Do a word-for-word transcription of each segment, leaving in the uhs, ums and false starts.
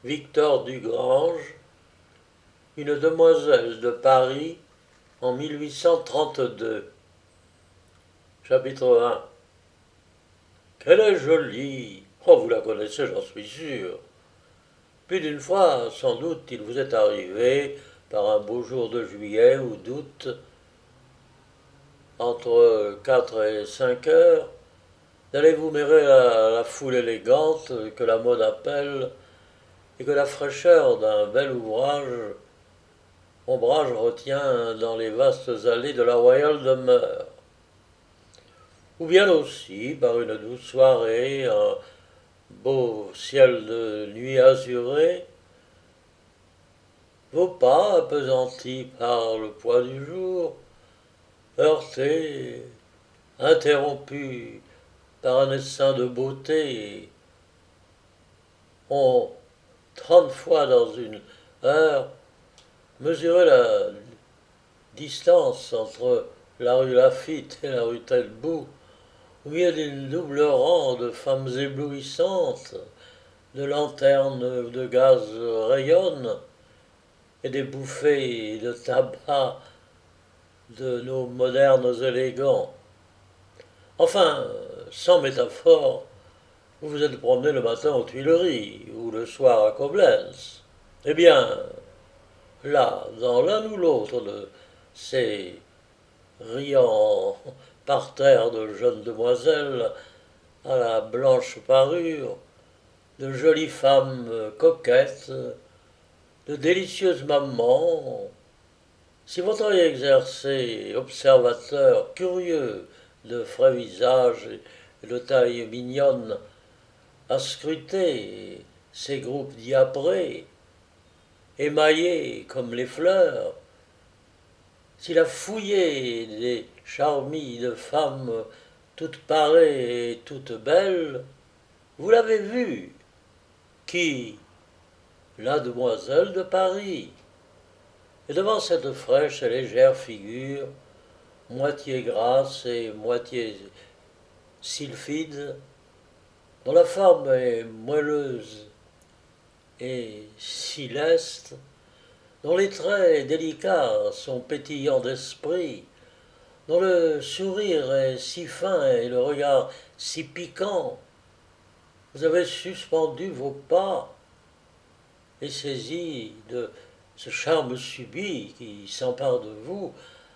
Victor Dugrange, une demoiselle de Paris en mille huit cent trente-deux. Chapitre un. Qu'elle est jolie! Oh, vous la connaissez, j'en suis sûr. Plus d'une fois, sans doute, il vous est arrivé, par un beau jour de juillet ou d'août, entre quatre et cinq heures, d'aller vous mêler à la foule élégante que la mode appelle et que la fraîcheur d'un bel ouvrage ombrage retient dans les vastes allées de la royale demeure. Ou bien aussi, par une douce soirée, un beau ciel de nuit azuré, vos pas, appesantis par le poids du jour, heurtés, interrompus par un essaim de beauté, ont trente fois dans une heure mesuré la distance entre la rue Lafitte et la rue Taitbout, au milieu d'une double rang de femmes éblouissantes, de lanternes de gaz rayonnent et des bouffées de tabac de nos modernes élégants. Enfin, sans métaphore, vous vous êtes promené le matin aux Tuileries ou le soir à Koblenz. Eh bien, là, dans l'un ou l'autre de ces riants parterres de jeunes demoiselles à la blanche parure, de jolies femmes coquettes, de délicieuses mamans, si votre œil exercé, observateur, curieux, de frais visages et de taille mignonne, a scruté ces groupes diaprés, émaillés comme les fleurs, s'il a fouillé des charmilles de femmes toutes parées et toutes belles, vous l'avez vu. Qui? La demoiselle de Paris. Et devant cette fraîche et légère figure, moitié grasse et moitié sylphide, dont la forme est moelleuse et si leste, dont les traits délicats sont pétillants d'esprit, dont le sourire est si fin et le regard si piquant, vous avez suspendu vos pas et saisi de ce charme subit qui s'empare de vous,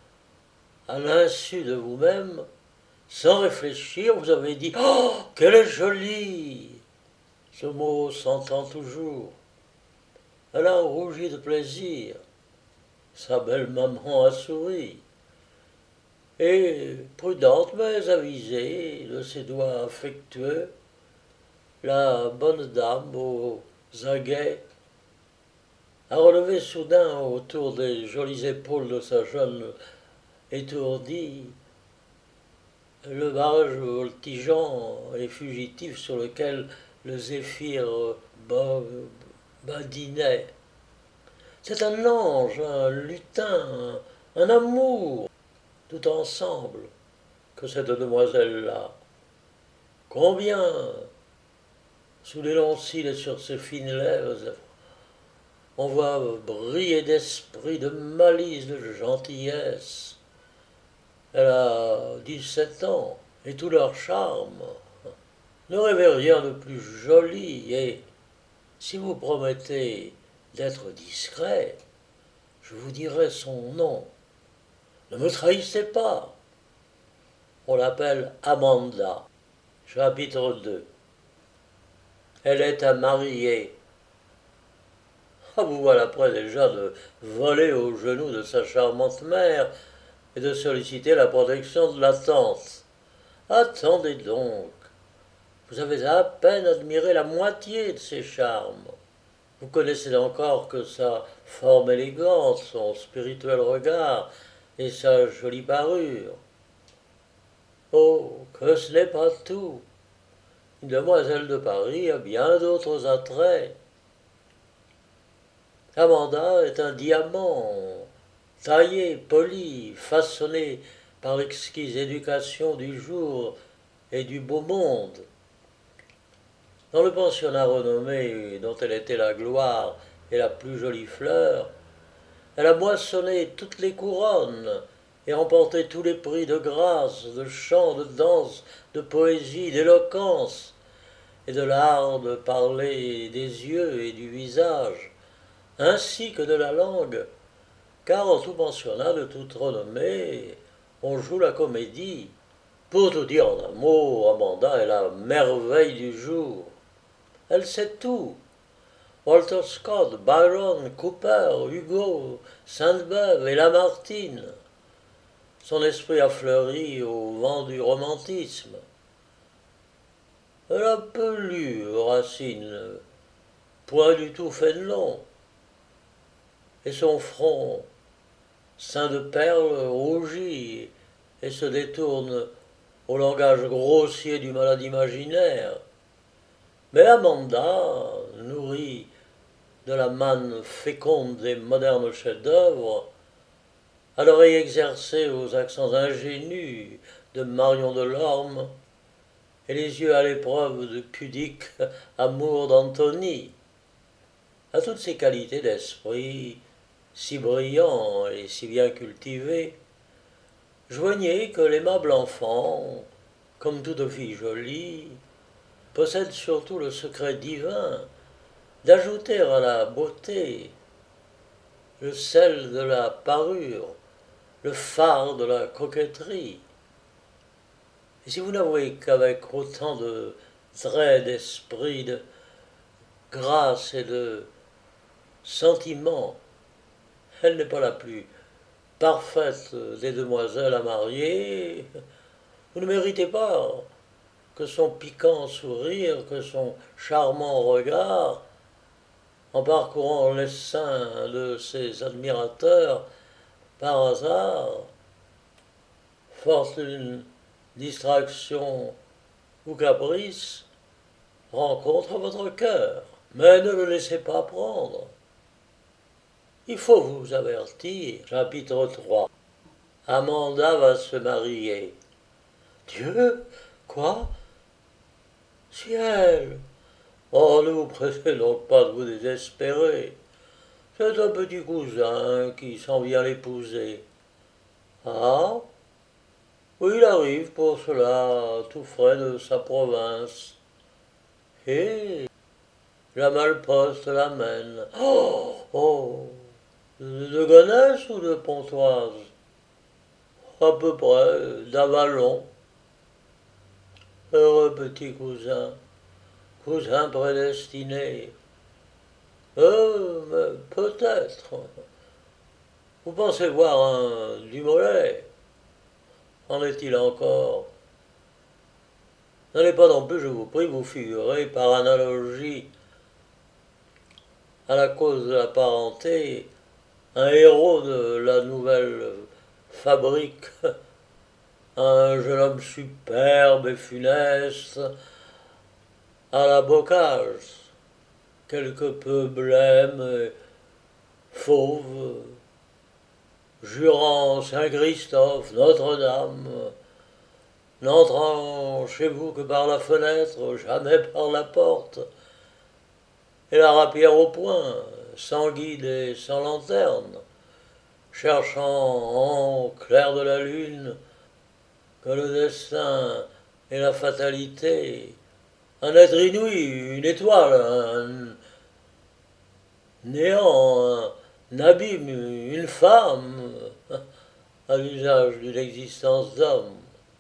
à l'insu de vous-même, sans réfléchir, vous avez dit « Oh, qu'elle est jolie !» Ce mot s'entend toujours. Elle a rougi de plaisir. Sa belle maman a souri. Et, prudente mais avisée de ses doigts affectueux, la bonne dame aux aguets a relevé soudain autour des jolies épaules de sa jeune étourdie le barrage voltigeant et fugitif sur lequel le zéphyr badinait. C'est un ange, un lutin, un amour, tout ensemble, que cette demoiselle-là. Combien, sous les longs cils et sur ses fines lèvres, on voit briller d'esprit, de malice, de gentillesse. Elle a dix-sept ans, et tout leur charme. Ne rêvez rien de plus joli, et si vous promettez d'être discret, je vous dirai son nom. Ne me trahissez pas. On l'appelle Amanda. Chapitre deux. Elle est à marier. Ah, vous voilà prêt déjà de voler aux genoux de sa charmante mère et de solliciter la protection de la tante. Attendez donc. Vous avez à peine admiré la moitié de ses charmes. Vous connaissez encore que sa forme élégante, son spirituel regard et sa jolie parure. Oh, que ce n'est pas tout. Une demoiselle de Paris a bien d'autres attraits. Amanda est un diamant, taillé, poli, façonné par l'exquise éducation du jour et du beau monde. Dans le pensionnat renommé dont elle était la gloire et la plus jolie fleur, elle a moissonné toutes les couronnes et remporté tous les prix de grâce, de chant, de danse, de poésie, d'éloquence et de l'art de parler des yeux et du visage, ainsi que de la langue, car en tout pensionnat de toute renommée, on joue la comédie. Pour tout dire en un mot, Amanda est la merveille du jour. Elle sait tout. Walter Scott, Byron, Cooper, Hugo, Sainte-Beuve et Lamartine. Son esprit a fleuri au vent du romantisme. Elle a peu lu Racine, point du tout Fénelon, et son front, ceint de perles, rougit et se détourne au langage grossier du malade imaginaire. Mais Amanda, nourrie de la manne féconde des modernes chefs-d'œuvre, à l'oreille exercée aux accents ingénus de Marion Delorme, et les yeux à l'épreuve de pudique amour d'Antony, à toutes ces qualités d'esprit, si brillants et si bien cultivés, joignez que l'aimable enfant, comme toute fille jolie, possède surtout le secret divin d'ajouter à la beauté le sel de la parure, le phare de la coquetterie. Et si vous n'avouez qu'avec autant de traits d'esprit, de grâce et de sentiment, elle n'est pas la plus parfaite des demoiselles à marier, vous ne méritez pas que son piquant sourire, que son charmant regard, en parcourant les seins de ses admirateurs par hasard, force d'une distraction ou caprice, rencontre votre cœur. Mais ne le laissez pas prendre. Il faut vous avertir. Chapitre trois. Amanda va se marier. Dieu? Quoi? Ciel! Oh, ne vous pressez donc pas de vous désespérer. C'est un petit cousin qui s'en vient l'épouser. Ah? Oui, il arrive pour cela, tout frais de sa province. Et la malposte l'amène. Oh! Oh! De, de Gonesse ou de Pontoise? À peu près, d'Avalon. Heureux petit cousin, cousin prédestiné. Euh, mais peut-être. Vous pensez voir un Dumoulin? En est-il encore? N'allez pas non plus, je vous prie, vous figurer par analogie à la cause de la parenté, un héros de la nouvelle fabrique, un jeune homme superbe et funeste, à la Bocage, quelque peu blême et fauve, jurant Saint-Christophe, Notre-Dame, n'entrant chez vous que par la fenêtre, jamais par la porte, et la rapière au poing, sans guide et sans lanterne, cherchant en clair de la lune que le destin et la fatalité, un être inouï, une étoile, un néant, un abîme, une femme, à l'usage d'une existence d'homme.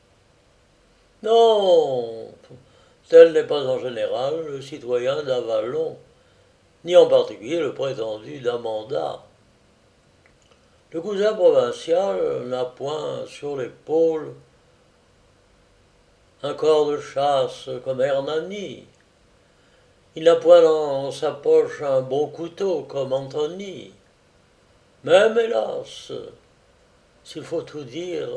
Non, tel n'est pas en général le citoyen d'Avalon, ni en particulier le prétendu d'Amanda. Le cousin provincial n'a point sur l'épaule un corps de chasse comme Hernani. Il n'a point dans sa poche un bon couteau comme Antony. Même, hélas, s'il faut tout dire,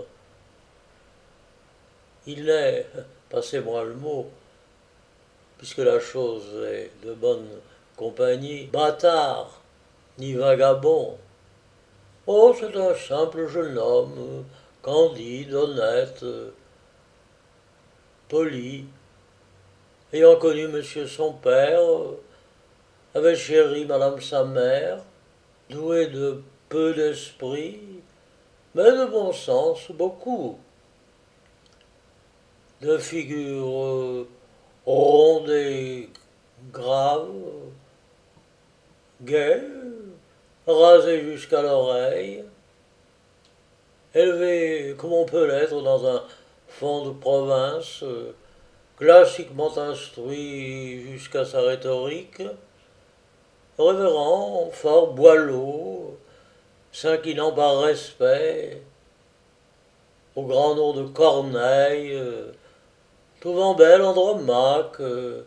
il n'est, passez-moi le mot, puisque la chose est de bonne compagnie, bâtard, ni vagabond. Oh, c'est un simple jeune homme, candide, honnête, poli, ayant connu monsieur son père, avait chéri madame sa mère, doué de peu d'esprit, mais de bon sens beaucoup, de figure ronde et grave, gaie, rasée jusqu'à l'oreille, élevé comme on peut l'être dans un fond de province, classiquement instruit jusqu'à sa rhétorique, révérend, fort boileau, s'inclinant par respect au grand nom de Corneille, euh, trouvant belle Andromaque, euh,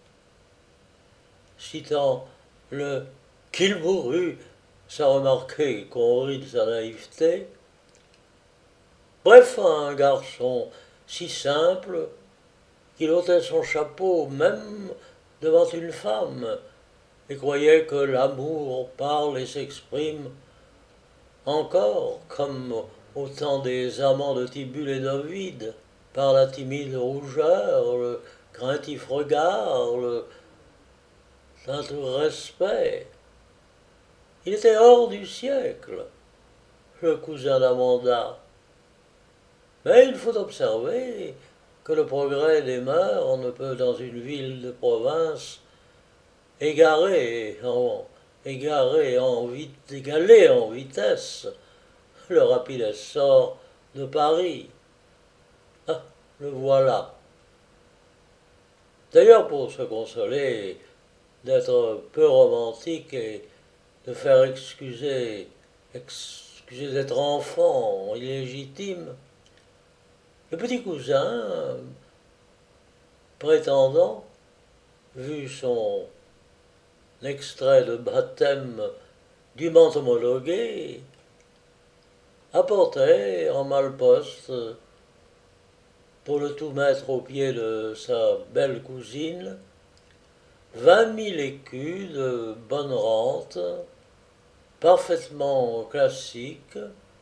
citant le qu'il mourut sans remarquer qu'on rit de sa naïveté. Bref, un garçon si simple qu'il ôtait son chapeau même devant une femme et croyait que l'amour parle et s'exprime encore comme au temps des amants de Tibulle et d'Ovide, par la timide rougeur, le craintif regard, le teinture respect. Il était hors du siècle, le cousin d'Amanda. Mais il faut observer que le progrès des mœurs ne peut, dans une ville de province, égarer en, égarer en, égaler en vitesse le rapide essor de Paris. Ah, le voilà. D'ailleurs, pour se consoler d'être peu romantique et de faire excuser, excuser d'être enfant illégitime, le petit cousin, prétendant, vu son extrait de baptême dûment homologué, apportait en malposte, pour le tout mettre aux pieds de sa belle cousine, vingt mille écus de bonne rente, parfaitement classiques,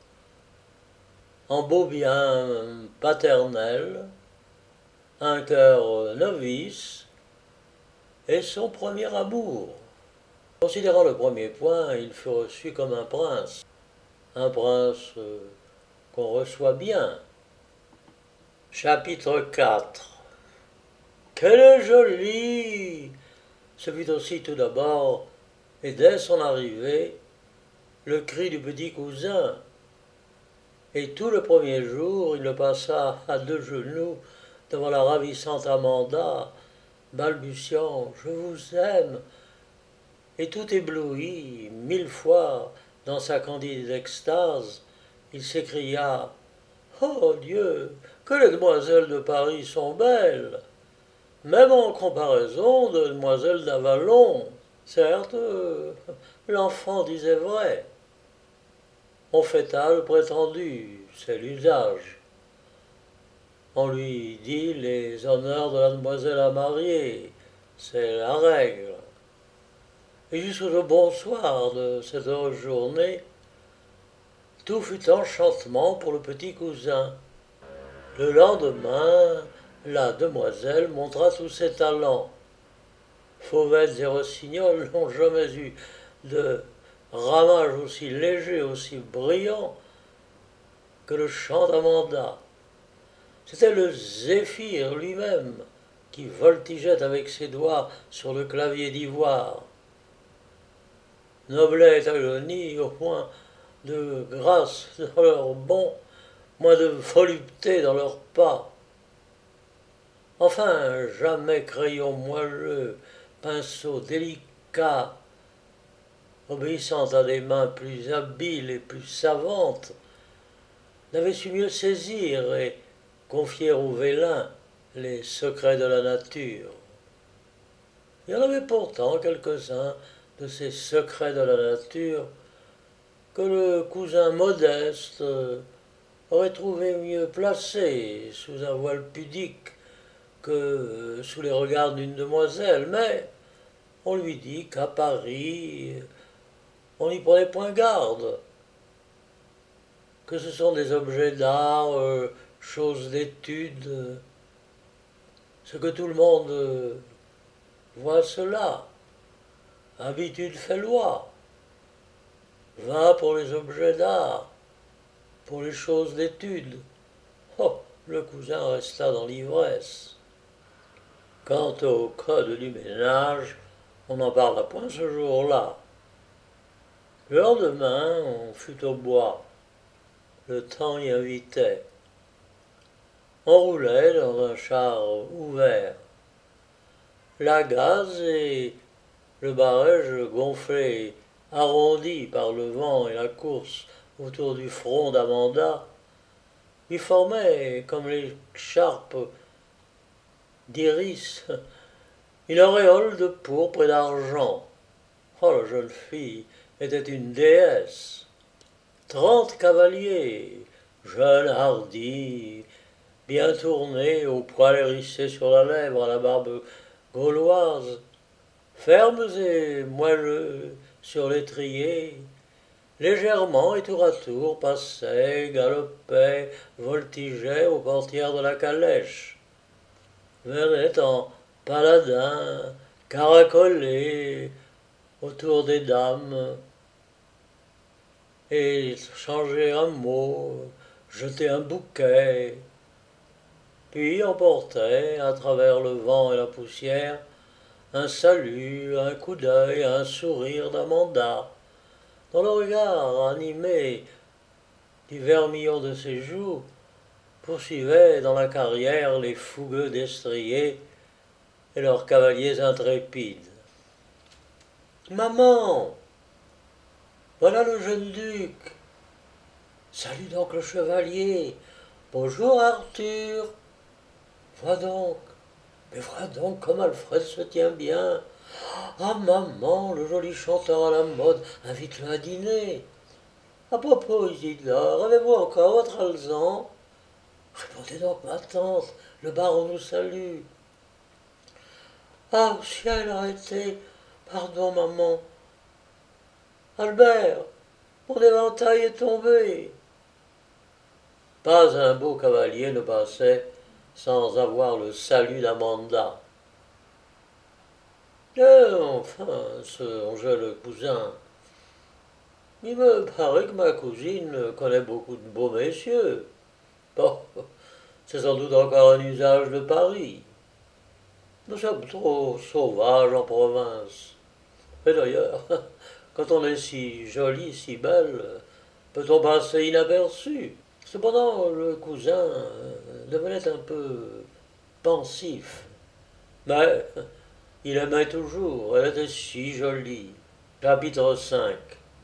en beau bien paternel, un cœur novice et son premier amour. Considérant le premier point, il fut reçu comme un prince, un prince euh, qu'on reçoit bien. Chapitre quatre. Qu'elle est jolie! Ce fut aussi tout d'abord, et dès son arrivée, le cri du petit cousin. Et tout le premier jour, il le passa à deux genoux devant la ravissante Amanda, balbutiant « Je vous aime !» Et tout ébloui, mille fois, dans sa candide extase, il s'écria « Oh Dieu, que les demoiselles de Paris sont belles, même en comparaison de demoiselles d'Avalon. Certes, l'enfant disait vrai. On fêta le prétendu, c'est l'usage. On lui dit les honneurs de la demoiselle à marier, c'est la règle. Et jusqu'au bonsoir de cette heureuse journée, tout fut enchantement pour le petit cousin. Le lendemain, la demoiselle montra tous ses talents. Fauvettes et rossignols n'ont jamais eu de ramage aussi léger, aussi brillant que le chant d'Amanda. C'était le zéphyr lui-même qui voltigeait avec ses doigts sur le clavier d'ivoire. Noblet et agonie, au moins de grâce dans leurs bonds, moins de volupté dans leurs pas. Enfin, jamais crayon moelleux, pinceau délicat, obéissant à des mains plus habiles et plus savantes, n'avait su mieux saisir et confier au vélin les secrets de la nature. Il y en avait pourtant quelques-uns de ces secrets de la nature que le cousin modeste aurait trouvé mieux placés sous un voile pudique que sous les regards d'une demoiselle, mais on lui dit qu'à Paris, on n'y prenait point garde, que ce sont des objets d'art, euh, choses d'étude, c'est que tout le monde euh, voit cela. Habitude fait loi. Va pour les objets d'art, pour les choses d'étude. Oh, le cousin resta dans l'ivresse. Quant au code du ménage, on n'en parla point ce jour-là. Le lendemain, on fut au bois. Le temps y invitait. On roulait dans un char ouvert. La gaze et le barège gonflé, arrondi par le vent et la course autour du front d'Amanda, lui formaient, comme les charpes d'iris, une auréole de pourpre et d'argent. Oh, la jeune fille était une déesse. Trente cavaliers, jeunes, hardis, bien tournés, aux poils hérissés sur la lèvre, à la barbe gauloise, fermes et moelleux sur l'étrier, légèrement et tour à tour passaient, galopaient, voltigeaient aux portières de la calèche, venaient en paladins, caracolés autour des dames, et changer un mot, jeter un bouquet, puis emporter à travers le vent et la poussière un salut, un coup d'œil, un sourire d'Amanda, dont le regard animé du vermillon de ses joues poursuivait dans la carrière les fougueux destriers et leurs cavaliers intrépides. Maman, voilà le jeune duc. Salut donc le chevalier. Bonjour Arthur. Vois donc, mais vois donc comme Alfred se tient bien. Ah maman, le joli chanteur à la mode, invite-le à dîner. À propos, Isidore, avez-vous encore votre alezan? Répondez donc, ma tante, le baron nous salue. Ah, au ciel, arrêtez. Pardon, maman. Albert, mon éventail est tombé. Pas un beau cavalier ne passait sans avoir le salut d'Amanda. Eh, enfin, songeait le cousin, il me paraît que ma cousine connaît beaucoup de beaux messieurs. Bon, c'est sans doute encore un usage de Paris. Nous sommes trop sauvages en province. Et d'ailleurs, quand on est si jolie, si belle, peut-on passer inaperçu? Cependant, le cousin devenait un peu pensif. Mais il aimait toujours, elle était si jolie. Chapitre cinq.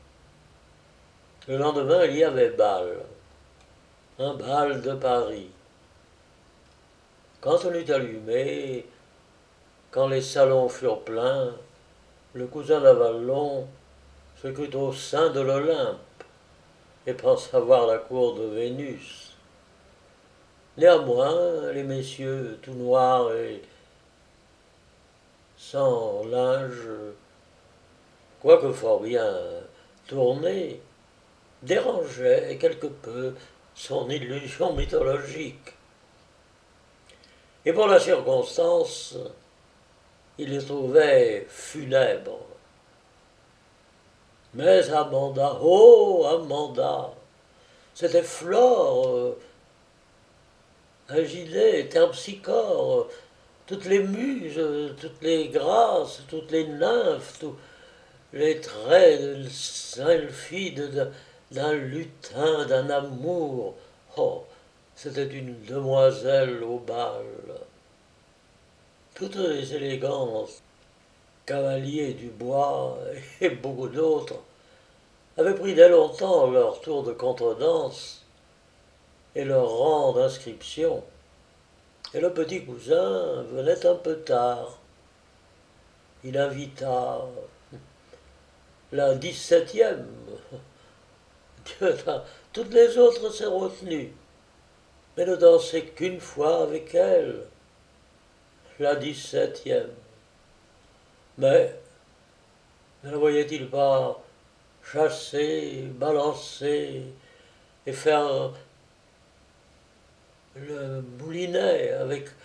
Le lendemain, il y avait bal. Un bal de Paris. Quand on eut allumé, quand les salons furent pleins, le cousin d'Avalon se crut au sein de l'Olympe et pensa voir la cour de Vénus. Néanmoins, les messieurs tout noirs et sans linge, quoique fort bien tournés, dérangeaient quelque peu son illusion mythologique. Et pour la circonstance, il les trouvait funèbres. Mais Amanda, oh Amanda, c'était Flore, Agilée, Terpsichore, toutes les muses, toutes les grâces, toutes les nymphes, tous les traits de sylphide d'un lutin, d'un amour. Oh, c'était une demoiselle au bal. Toutes les élégances, Cavalier du Bois et beaucoup d'autres, avaient pris dès longtemps leur tour de contredanse et leur rang d'inscription. Et le petit cousin venait un peu tard. Il invita la dix-septième. Toutes les autres s'est retenues, mais ne dansait qu'une fois avec elle, la dix-septième. Mais ne la voyait-il pas chasser, balancer et faire le moulinet avec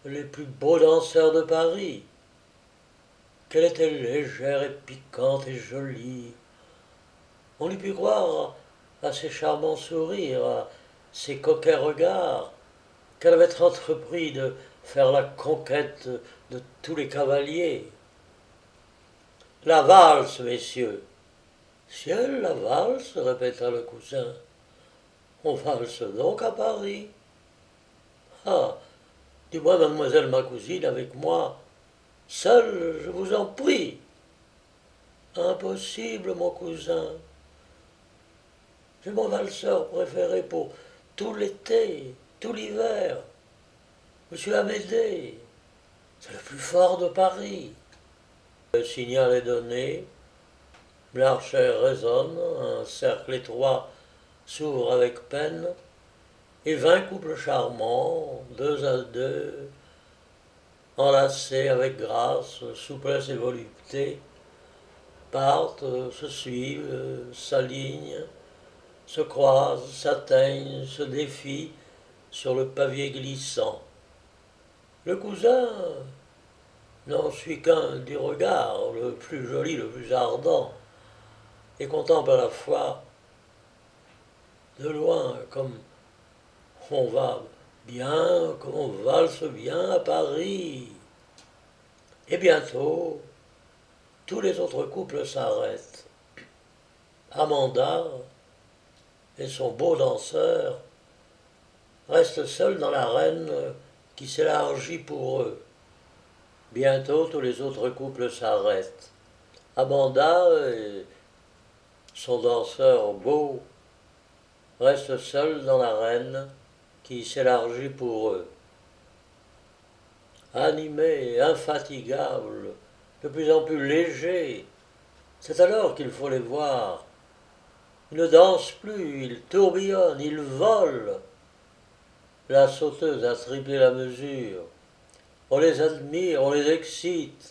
les plus beaux danseurs de Paris, qu'elle était légère et piquante et jolie. On eût pu croire à ses charmants sourires, à ses coquets regards, qu'elle avait entrepris de faire la conquête de tous les cavaliers. La valse, messieurs. Ciel, la valse, répéta le cousin. On valse donc à Paris. Ah, dis-moi, mademoiselle ma cousine, avec moi, seule, je vous en prie. Impossible, mon cousin. J'ai mon valseur préféré pour tout l'été, tout l'hiver. Monsieur Amédée, c'est le plus fort de Paris. Le signal est donné, l'archet résonne, un cercle étroit s'ouvre avec peine, et vingt couples charmants, deux à deux, enlacés avec grâce, souplesse et volupté, partent, se suivent, s'alignent, se croisent, s'atteignent, se défient sur le pavé glissant. Le cousin n'en suit qu'un du regard, le plus joli, le plus ardent, et contemple à la fois de loin comme on va bien, comme on valse bien à Paris. Et bientôt, tous les autres couples s'arrêtent. Amanda et son beau danseur restent seuls dans l'arène qui s'élargit pour eux. Bientôt, tous les autres couples s'arrêtent. Amanda et son danseur beau restent seuls dans l'arène qui s'élargit pour eux. Animés, infatigables, de plus en plus légers, c'est alors qu'il faut les voir. Ils ne dansent plus, ils tourbillonnent, ils volent. La sauteuse a triplé la mesure. On les admire, on les excite.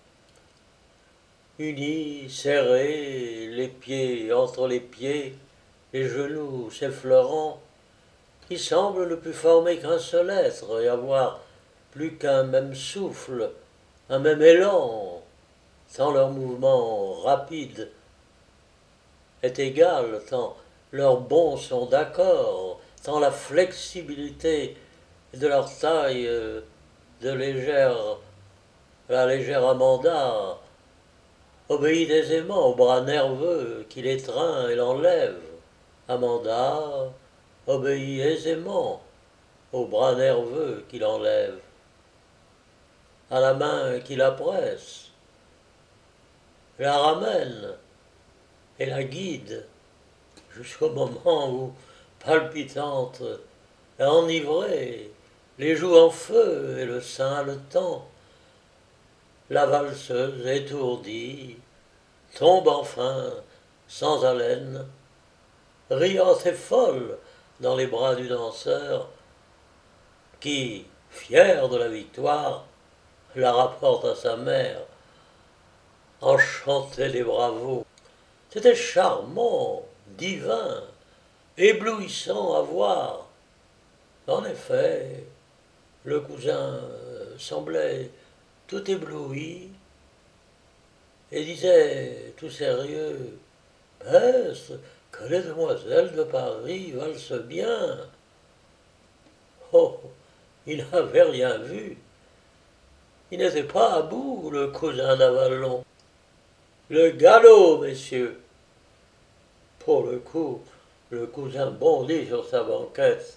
Unis, serrés, les pieds entre les pieds, les genoux s'effleurant, ils semblent ne plus former qu'un seul être et avoir plus qu'un même souffle, un même élan, tant leur mouvement rapide est égal, tant leurs bonds sont d'accord, tant la flexibilité de leur taille de légère, la légère Amanda obéit aisément au bras nerveux qui l'étreint et l'enlève. Amanda obéit aisément au bras nerveux qui l'enlève, à la main qui la presse, la ramène et la guide jusqu'au moment où, palpitante et enivrée, les joues en feu et le sein haletant, la valseuse étourdie tombe enfin sans haleine, riante et folle dans les bras du danseur qui, fier de la victoire, la rapporte à sa mère, enchanté des bravos. C'était charmant, divin, éblouissant à voir. En effet, le cousin semblait tout ébloui et disait tout sérieux: « Peste, que les demoiselles de Paris valsent bien !» Oh, il n'avait rien vu. Il n'était pas à bout, le cousin d'Avalon. Le galop, messieurs. Pour le coup, le cousin bondit sur sa banquette.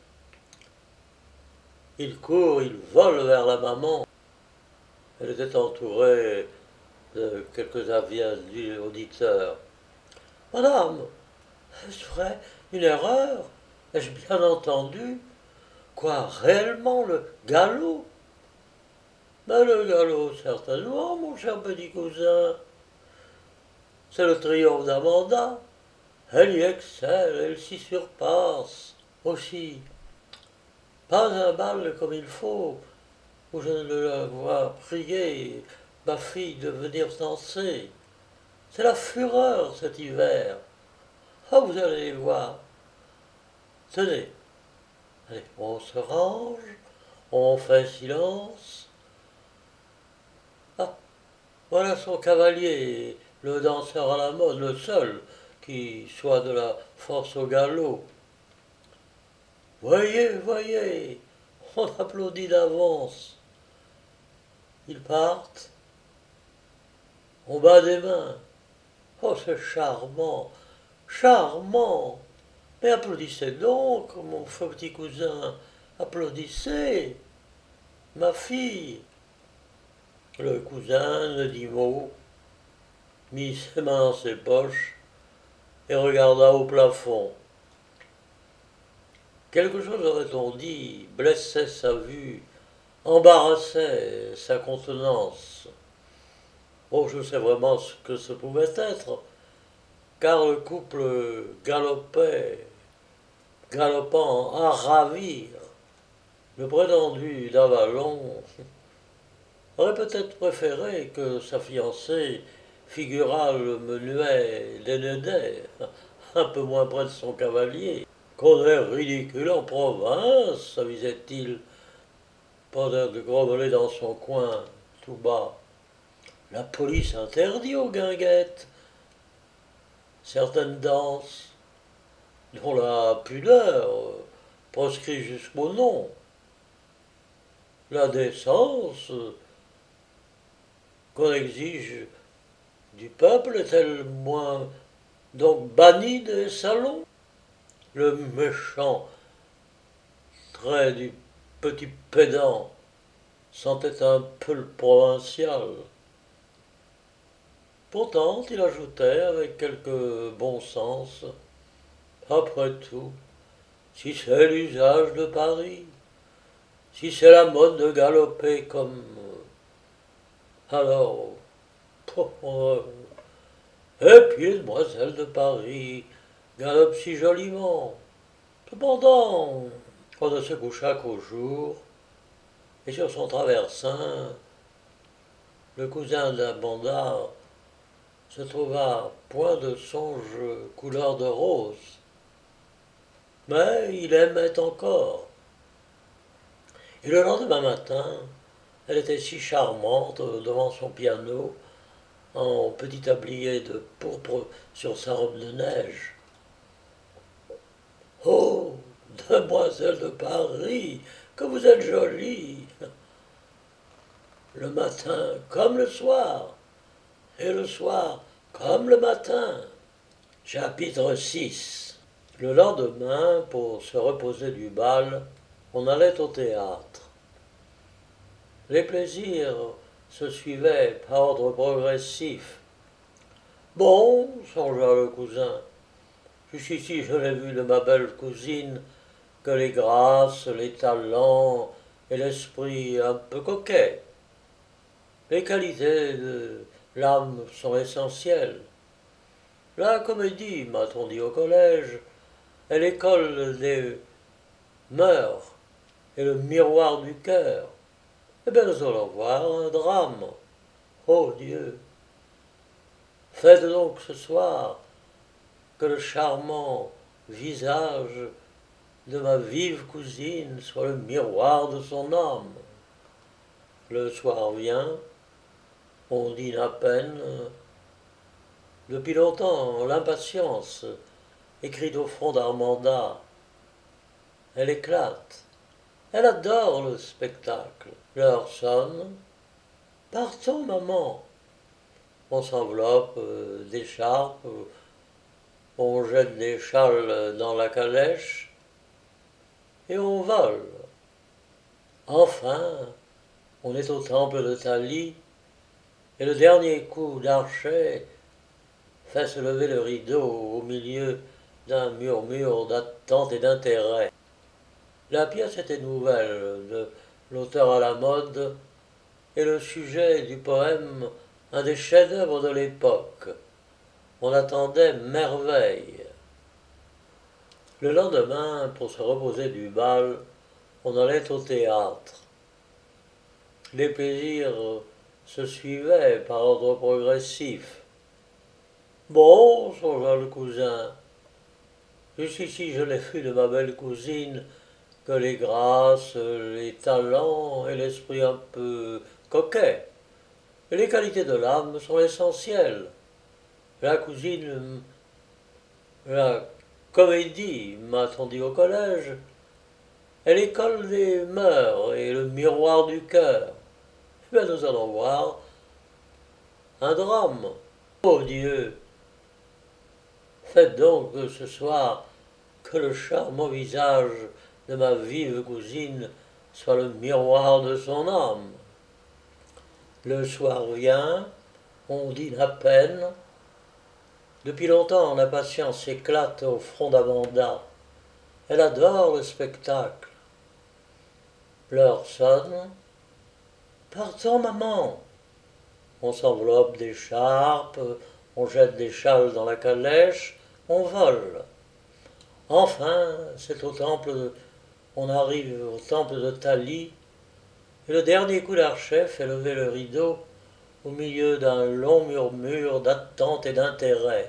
Il court, il vole vers la maman. Elle était entourée de quelques aviens auditeurs. « Madame, est-ce vrai une erreur? Ai-je bien entendu? Quoi, réellement le galop? » « Mais le galop, certainement, mon cher petit cousin. C'est le triomphe d'Amanda. Elle y excelle, elle s'y surpasse. Aussi, pas un bal comme il faut, où je ne la vois prier ma fille de venir danser. C'est la fureur cet hiver. Ah, vous allez voir. Tenez, allez, on se range, On fait silence. Ah, voilà son cavalier, le danseur à la mode, le seul qui soit de la force au galop. Voyez, voyez, on applaudit d'avance. Ils partent, on bat des mains. Oh, c'est charmant, charmant. Mais applaudissez donc, mon faux petit cousin, applaudissez, ma fille. Le cousin ne dit mot, mit ses mains dans ses poches et regarda au plafond. Quelque chose, aurait-on dit, blessait sa vue, embarrassait sa contenance. Oh, je sais vraiment ce que ce pouvait être, car le couple galopait, galopant à ravir. Le prétendu d'Avalon aurait peut-être préféré que sa fiancée figurât le menuet Dénédé, un peu moins près de son cavalier. Qu'on est ridicule en province, s'avisait-il, pendant de grommeler dans son coin, tout bas. La police interdit aux guinguettes certaines danses dont la pudeur proscrit jusqu'au nom. La décence qu'on exige du peuple est-elle moins donc bannie des salons? Le méchant trait du petit pédant sentait un peu le provincial. Pourtant, il ajoutait avec quelque bon sens, après tout, si c'est l'usage de Paris, si c'est la mode de galoper comme... alors... Et puis les demoiselles de Paris galopent si joliment. Cependant, on ne se coucha qu'au jour, et sur son traversin, le cousin d'Amanda se trouva point de songe couleur de rose. Mais il aimait encore. Et le lendemain matin, elle était si charmante devant son piano, en petit tablier de pourpre sur sa robe de neige. Oh, demoiselle de Paris, que vous êtes jolie! Le matin comme le soir, et le soir comme le matin. Chapitre six. Le lendemain, pour se reposer du bal, on allait au théâtre. Les plaisirs se suivaient par ordre progressif. Bon, songea le cousin, jusqu'ici je n'ai vu de ma belle cousine que les grâces, les talents et l'esprit un peu coquet. Les qualités de l'âme sont essentielles. La comédie, m'a-t-on dit au collège, est l'école des mœurs et le miroir du cœur. Eh bien, nous allons voir un drame. Oh Dieu! Faites donc ce soir que le charmant visage de ma vive cousine soit le miroir de son âme. Le soir vient, on dîne à peine. Depuis longtemps, l'impatience écrit au front d'Armanda. Elle éclate. Elle adore le spectacle. L'heure sonne. Partons, maman. On s'enveloppe d'écharpes, on jette des châles dans la calèche et on vole. Enfin, on est au temple de Thalie et le dernier coup d'archet fait se lever le rideau au milieu d'un murmure d'attente et d'intérêt. La pièce était nouvelle, de l'auteur à la mode, et le sujet du poème un des chefs-d'œuvre de l'époque. On attendait merveille. Le lendemain, pour se reposer du bal, on allait au théâtre. Les plaisirs se suivaient par ordre progressif. Bon, songea le cousin, jusqu'ici je l'ai vu de ma belle cousine que les grâces, les talents et l'esprit un peu coquet. Et les qualités de l'âme sont essentielles. La cousine, la comédie m'a attendu au collège, est l'école des mœurs et le miroir du cœur. Eh bien, nous allons voir un drame. Oh Dieu, faites donc ce soir que le charmant visage de ma vive cousine soit le miroir de son âme. Le soir vient, on dîne à peine. Depuis longtemps, l'impatience éclate au front d'Amanda. Elle adore le spectacle. L'heure sonne. Partons, maman. On s'enveloppe d'écharpes, on jette des châles dans la calèche, on vole. Enfin, c'est au temple de, on arrive au temple de Thalie, et le dernier coup d'archet fait lever le rideau au milieu d'un long murmure d'attente et d'intérêt.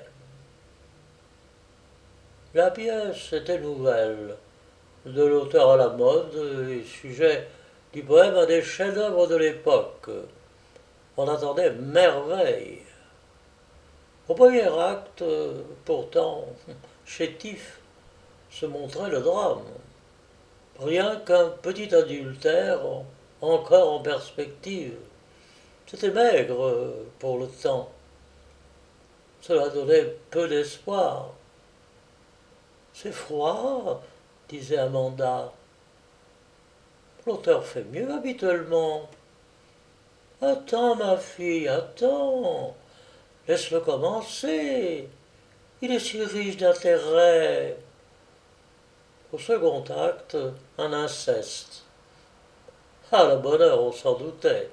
La pièce était nouvelle, de l'auteur à la mode et sujet du poème à des chefs-d'œuvre de l'époque. On attendait merveille. Au premier acte, pourtant, chétif, se montrait le drame. Rien qu'un petit adultère encore en perspective. C'était maigre pour le temps. Cela donnait peu d'espoir. C'est froid, disait Amanda. L'auteur fait mieux habituellement. Attends, ma fille, attends. Laisse-le commencer. Il est si riche d'intérêt. Au second acte, un inceste. Ah, la bonne heure, on s'en doutait.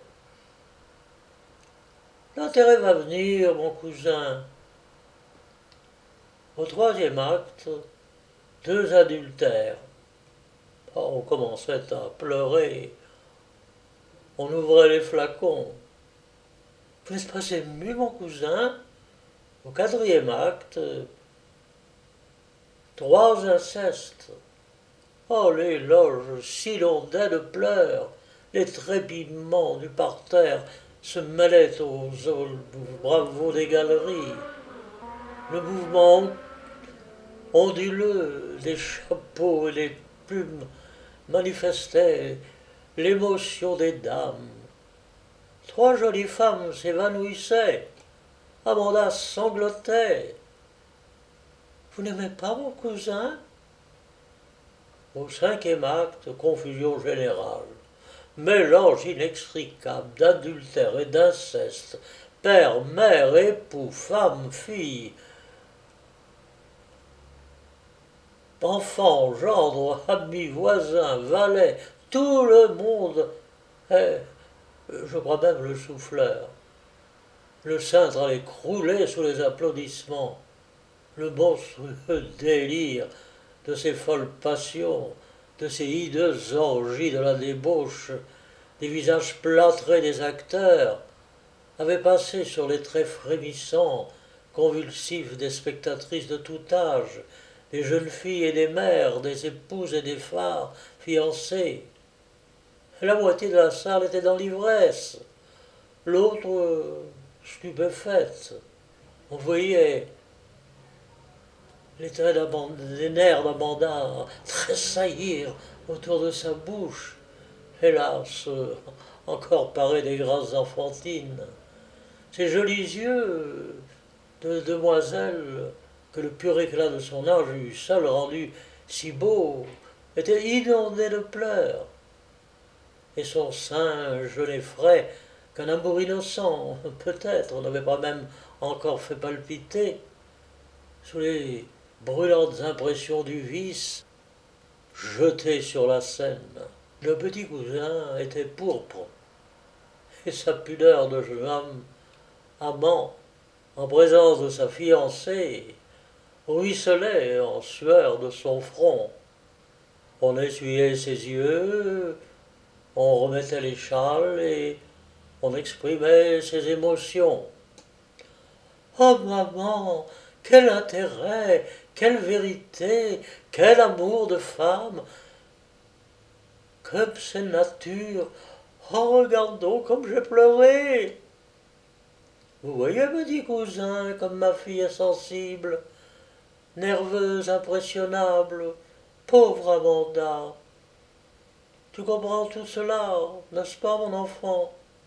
L'intérêt va venir, mon cousin. Au troisième acte, deux adultères. Oh, on commençait à pleurer. On ouvrait les flacons. Vous n'êtes pas ému, mon cousin? Au quatrième acte, trois incestes. Oh, les loges s'inondaient de pleurs. Les trépidements du parterre se mêlaient aux, aux bravos des galeries. Le mouvement onduleux des chapeaux et des plumes manifestait l'émotion des dames. Trois jolies femmes s'évanouissaient. Amanda sanglotait. Vous n'aimez pas mon cousin? Au cinquième acte, confusion générale. Mélange inextricable d'adultère et d'inceste. Père, mère, époux, femme, fille. Enfants, gendre, amis, voisins, valets, tout le monde est, je crois même le souffleur. Le cintre allait crouler sous les applaudissements. Le monstrueux délire de ces folles passions, de ces hideuses orgies de la débauche, des visages plâtrés des acteurs, avait passé sur les traits frémissants, convulsifs des spectatrices de tout âge, des jeunes filles et des mères, des épouses et des phares fiancés. La moitié de la salle était dans l'ivresse, l'autre euh, stupéfaite. On voyait les traits des nerfs d'Amanda tressaillir autour de sa bouche, hélas, euh, encore parés des grâces enfantines. Ses jolis yeux de demoiselle, que le pur éclat de son âge eût seul rendu si beau, étaient inondés de pleurs. Et son sein jeune et frais, qu'un amour innocent, peut-être, n'avait pas même encore fait palpiter, sous les brûlantes impressions du vice, jeté sur la scène. Le petit cousin était pourpre, et sa pudeur de jeune homme, amant, en présence de sa fiancée, ruisselait en sueur de son front. On essuyait ses yeux, on remettait les châles et on exprimait ses émotions. Oh maman, quel intérêt, quelle vérité, quel amour de femme! comme c'est nature. Oh, regarde donc comme j'ai pleuré. Vous voyez, petit cousin, comme ma fille est sensible, nerveuse, impressionnable, pauvre Amanda. Tu comprends tout cela, n'est-ce pas, mon enfant?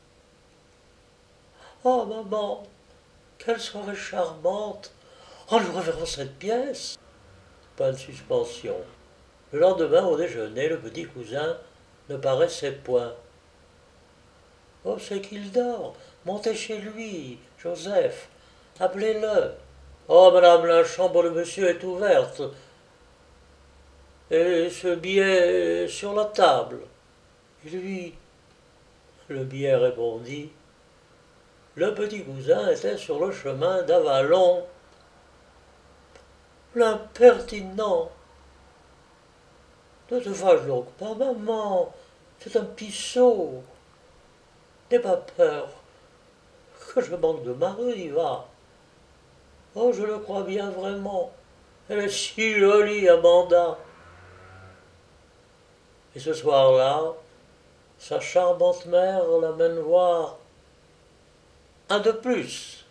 Oh, maman, quelle soirée charmante! Oh, nous reverrons cette pièce! Pas de suspension. Le lendemain, au déjeuner, le petit cousin ne paraissait point. Oh, c'est qu'il dort. Montez chez lui, Joseph. Appelez-le. Oh, madame, la chambre de monsieur est ouverte. Et ce billet est sur la table. Et lui, le billet répondit. Le petit cousin était sur le chemin d'Avalon. L'impertinent! Ne te fâche donc pas, maman. C'est un pissot. N'aie pas peur que je manque de mari, va. Oh, je le crois bien vraiment. Elle est si jolie, Amanda. Et ce soir-là, sa charmante mère l'amène voir un de plus.